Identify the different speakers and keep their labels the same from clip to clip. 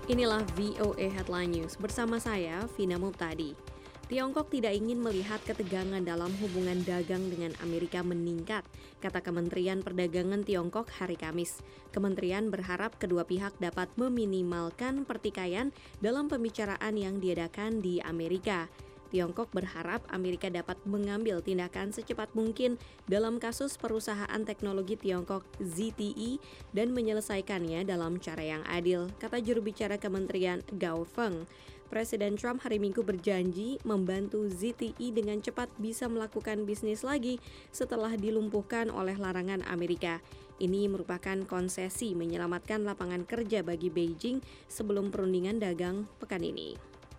Speaker 1: Inilah VOA Headline News bersama saya, Vina Muptadi. Tiongkok tidak ingin melihat ketegangan dalam hubungan dagang dengan Amerika meningkat, kata Kementerian Perdagangan Tiongkok hari Kamis. Kementerian berharap kedua pihak dapat meminimalkan pertikaian dalam pembicaraan yang diadakan di Amerika. Tiongkok berharap Amerika dapat mengambil tindakan secepat mungkin dalam kasus perusahaan teknologi Tiongkok ZTE dan menyelesaikannya dalam cara yang adil, kata juru bicara Kementerian Gao Feng. Presiden Trump hari Minggu berjanji membantu ZTE dengan cepat bisa melakukan bisnis lagi setelah dilumpuhkan oleh larangan Amerika. Ini merupakan konsesi menyelamatkan lapangan kerja bagi Beijing sebelum perundingan dagang pekan ini.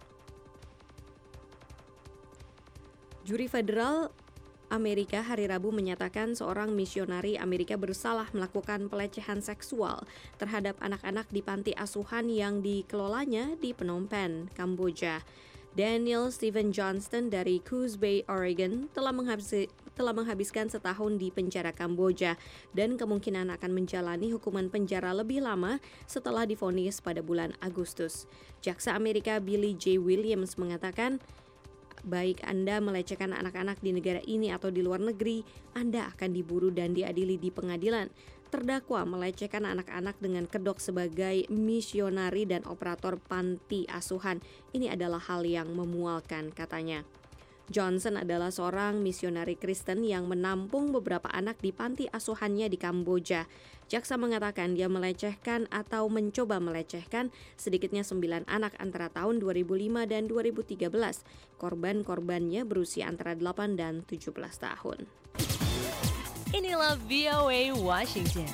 Speaker 1: Juri Federal Amerika hari Rabu menyatakan seorang misionari Amerika bersalah melakukan pelecehan seksual terhadap anak-anak di panti asuhan yang dikelolanya di Phnom Penh, Kamboja. Daniel Stephen Johnston dari Coos Bay, Oregon telah menghabiskan setahun di penjara Kamboja dan kemungkinan akan menjalani hukuman penjara lebih lama setelah divonis pada bulan Agustus. Jaksa Amerika Billy J. Williams mengatakan, baik Anda melecehkan anak-anak di negara ini atau di luar negeri, Anda akan diburu dan diadili di pengadilan. Terdakwa melecehkan anak-anak dengan kedok sebagai misionari dan operator panti asuhan. Ini adalah hal yang memualkan, katanya. Johnson adalah seorang misionari Kristen yang menampung beberapa anak di panti asuhannya di Kamboja. Jaksa mengatakan dia melecehkan atau mencoba melecehkan sedikitnya 9 anak antara tahun 2005 dan 2013. Korban-korbannya berusia antara 8 dan 17 tahun.
Speaker 2: Inilah VOA Washington.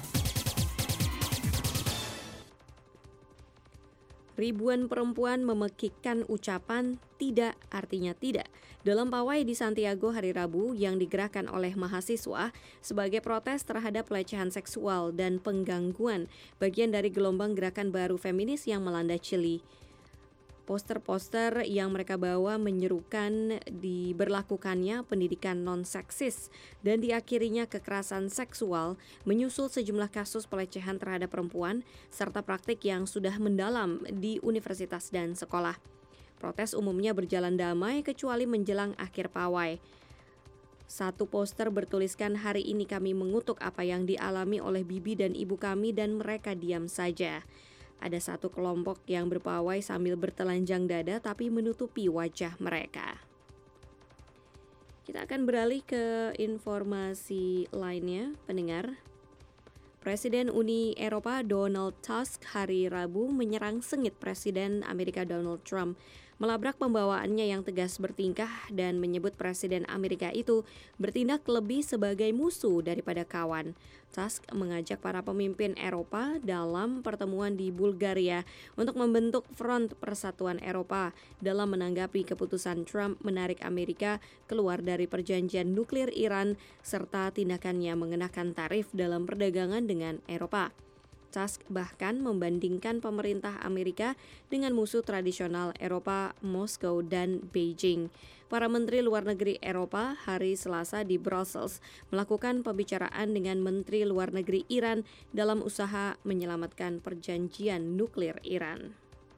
Speaker 1: Ribuan perempuan memekikkan ucapan tidak artinya tidak dalam pawai di Santiago hari Rabu yang digerakkan oleh mahasiswa sebagai protes terhadap pelecehan seksual dan penggangguan, bagian dari gelombang gerakan baru feminis yang melanda Chili. Poster-poster yang mereka bawa menyerukan diberlakukannya pendidikan non-seksis dan diakhirinya kekerasan seksual, menyusul sejumlah kasus pelecehan terhadap perempuan serta praktik yang sudah mendalam di universitas dan sekolah. Protes umumnya berjalan damai kecuali menjelang akhir pawai. Satu poster bertuliskan, "Hari ini kami mengutuk apa yang dialami oleh bibi dan ibu kami dan mereka diam saja." Ada satu kelompok yang berpawai sambil bertelanjang dada tapi menutupi wajah mereka. Kita akan beralih ke informasi lainnya, pendengar. Presiden Uni Eropa Donald Tusk hari Rabu menyerang sengit Presiden Amerika Donald Trump, melabrak pembawaannya yang tegas bertingkah dan menyebut Presiden Amerika itu bertindak lebih sebagai musuh daripada kawan. Tusk mengajak para pemimpin Eropa dalam pertemuan di Bulgaria untuk membentuk Front Persatuan Eropa dalam menanggapi keputusan Trump menarik Amerika keluar dari perjanjian nuklir Iran serta tindakannya mengenakan tarif dalam perdagangan dengan Eropa. Tusk bahkan membandingkan pemerintah Amerika dengan musuh tradisional Eropa, Moskow dan Beijing. Para menteri luar negeri Eropa hari Selasa di Brussels melakukan pembicaraan dengan menteri luar negeri Iran dalam usaha menyelamatkan perjanjian nuklir Iran.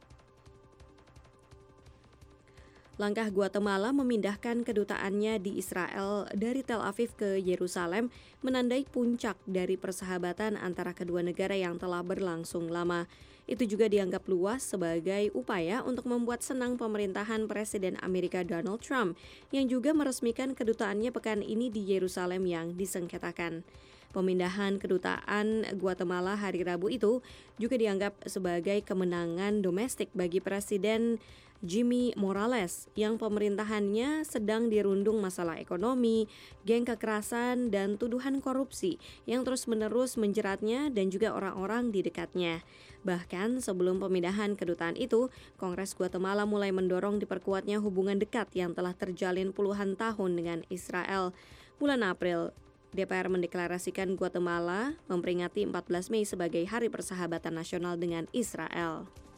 Speaker 1: Langkah Guatemala memindahkan kedutaannya di Israel dari Tel Aviv ke Yerusalem menandai puncak dari persahabatan antara kedua negara yang telah berlangsung lama. Itu juga dianggap luas sebagai upaya untuk membuat senang pemerintahan Presiden Amerika Donald Trump yang juga meresmikan kedutaannya pekan ini di Yerusalem yang disengketakan. Pemindahan kedutaan Guatemala hari Rabu itu juga dianggap sebagai kemenangan domestik bagi Presiden Jimmy Morales yang pemerintahannya sedang dirundung masalah ekonomi, geng kekerasan, dan tuduhan korupsi yang terus-menerus menjeratnya dan juga orang-orang di dekatnya. Bahkan sebelum pemindahan kedutaan itu, Kongres Guatemala mulai mendorong diperkuatnya hubungan dekat yang telah terjalin puluhan tahun dengan Israel. Bulan April, DPR mendeklarasikan Guatemala memperingati 14 Mei sebagai Hari Persahabatan Nasional dengan Israel.